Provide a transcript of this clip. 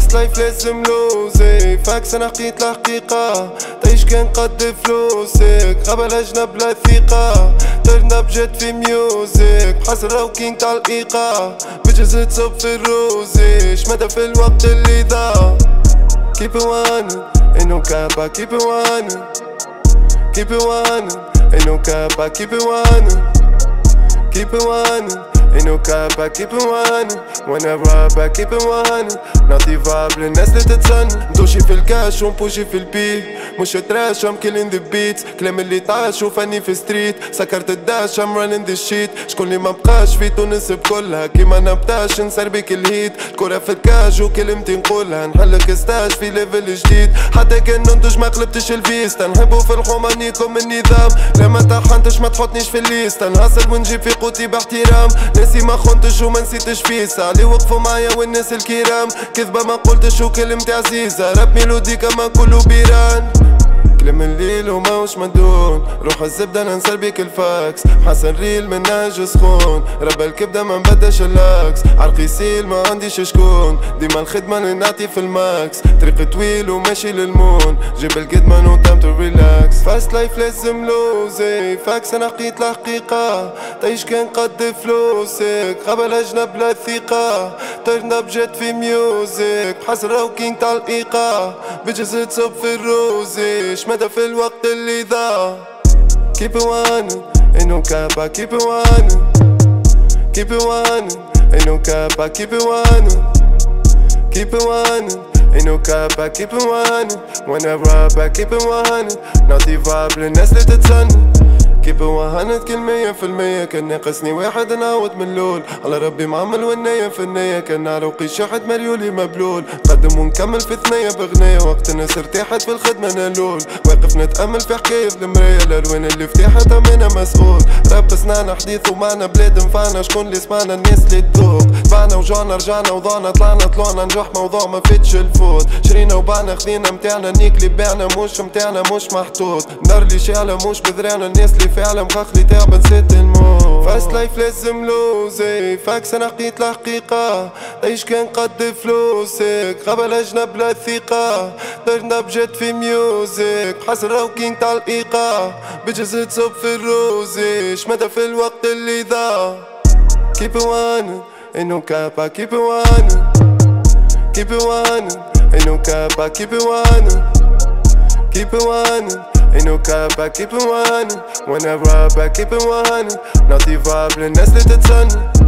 فاست لايف لازم لوزي فاكس انا حكيت الحقيقة تعيش كان قد فلوسك غابة الأجنب لا ثقة ترنب جت في ميوزك بحسرة وكينج تاع الإيقاع بجز تصب في الروزي شمتها في الوقت اللي ضاع Keep it one, ain't no cap, I keep it one. Keep it one, ain't no cap, I keep it one. Keep it one, ain't no cap, I keep it one. When I rap, I keep it one. نعطي فاب للناس اللي تتسن ندوشي في الكاش ونبوشي في البي مش تراش I'm killing the beats كلام اللي طاش وفني في ستريت سكرت الداش I'm running the shit شكون اللي ما بقاش في تونس بكلها كيما نبتاش نسربك الهيت الكرة في الكاش وكلمتي نقولها نحلك ستاج في ليفل جديد حتى كان ننتج ما قلبتش الفيستا نحبو في الحومة نيكم النظام لما طحنتش ما تحطنيش في الليستا نهصل ونجيب في قوتي باحترام ناسي ما خنتش وما نسيتش فيسا اللي وقفوا معايا والناس الكرام كذبة ما قلتش وكلمتي عزيزة راب ميلودي كما كله بيران كلام الليل وماوش مدون روح الزبدة ننسر بيك الفاكس حسن ريل من ناج سخون رب الكبدة ما نبداش اللاكس عرقي سيل ما عنديش شكون ديما الخدمة اللي نعطي في الماكس طريق طويل وماشي للمون جيب القدمة نو تايم تو ريلاكس فاست لايف لازم لوزي فاكس انا حكيت الحقيقة تعيش كان قد فلوسك غابة الأجنب لا ثقة ترنب جت في ميوزك بحسرة وكينج تاع الإيقاع بجز تصب في الروزي مدى في الوقت اللي ضاع Keep it one, ain't no cap, I keep it one. Keep it one, ain't no cap, I keep it one. Keep it one, ain't no cap, I keep it one. When I rap, I keep it one. نعطي فاب للناس اللي تتسن Keep it 100 كل 100% كان ناقصني واحد نعود من لول على ربي معمل والنية في النية كان نعرقي شحت مريولي مبلول قدم ونكمل في ثنية بغنية وقت الناس ارتاحت في الخدمة نالول واقف نتأمل في حكاية المراية الألوان اللي فتحت أمانة مسؤول راب صنعنا حديث ومعنا بلاد نفعنا شكون اللي سمعنا الناس اللي تذوق تبعنا وجعنا رجعنا وضعنا طلعنا نجح موضوع ما فاتش الفوت شرينا وبعنا خذينا متاعنا نيك اللي باعنا مش متاعنا مش محطوط نار اللي شعلة مش بذراعنا الناس اللي فعلا مخاخلي تعب نسيت الموت فاست لايف لازم لوزي فاكس انا حكيت الحقيقة تعيش كان قد فلوسك غابة الأجنب لا ثقة ترنب جت في ميوزك بحسرة وكينج تاع الإيقاع بجز تصب في الروزي شمتها في الوقت اللي ضاع Keep it one, ain't no cap, I keep it one. Keep it one, ain't no cap, I keep it one. Keep it one, ain't no cap, I keep it one. When I rap, I keep it one. نعطي فاب للناس اللي تتسن